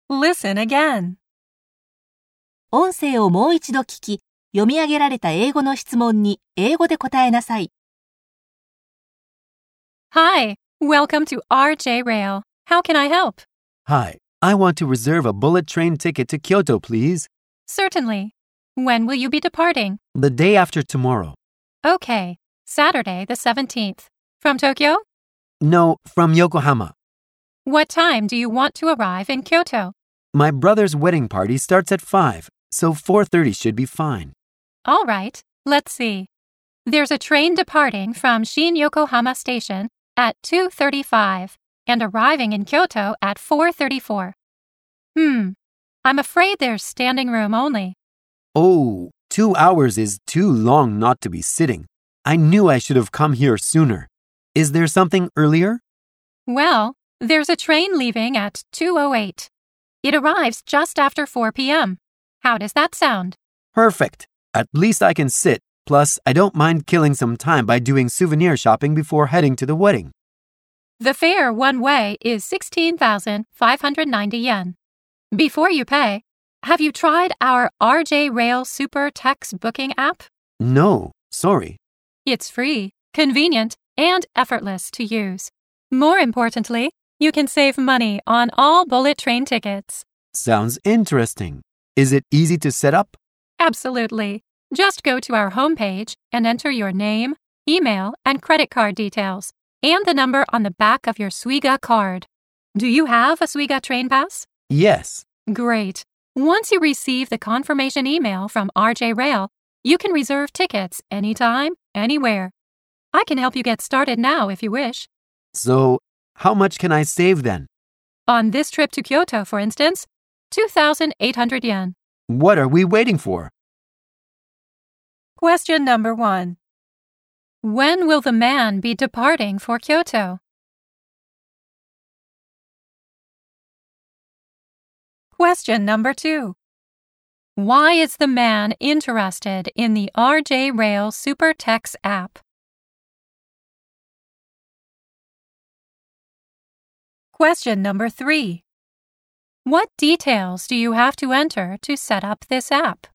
Listen again. 音声をもう一度聞き、読み上げられた英語の質問に英語で答えなさい。 Hi, welcome to RJ Rail. How can I help? Hi, I want to reserve a bullet train ticket to Kyoto, please. Certainly. When will you be departing? The day after tomorrow. Okay, Saturday the 17th. From Tokyo? No, from Yokohama. What time do you want to arrive in Kyoto? My brother's wedding party starts at 5, so 4:30 should be fine. All right, let's see. There's a train departing from Shin-Yokohama Station at 2:35 and arriving in Kyoto at 4:34. I'm afraid there's standing room only. Oh, 2 hours is too long not to be sitting. I knew I should have come here sooner. Is there something earlier? Well, there's a train leaving at 2:08. It arrives just after 4 p.m. How does that sound? Perfect. At least I can sit. Plus, I don't mind killing some time by doing souvenir shopping before heading to the wedding. The fare one way is 16,590 yen. Before you pay, have you tried our RJ Rail Super Text booking app? No, sorry. It's free, convenient, and effortless to use. More importantly, you can save money on all bullet train tickets. Sounds interesting. Is it easy to set up? Absolutely. Just go to our homepage and enter your name, email, and credit card details, and the number on the back of your Suiga card. Do you have a Suiga train pass? Yes. Great. Once you receive the confirmation email from RJ Rail, you can reserve tickets anytime, anywhere. I can help you get started now if you wish. So, how much can I save then? On this trip to Kyoto, for instance, 2,800 yen. What are we waiting for? Question number 1. When will the man be departing for Kyoto? Question number 2. Why is the man interested in the RJ Rail Super Text app? Question number 3. What details do you have to enter to set up this app?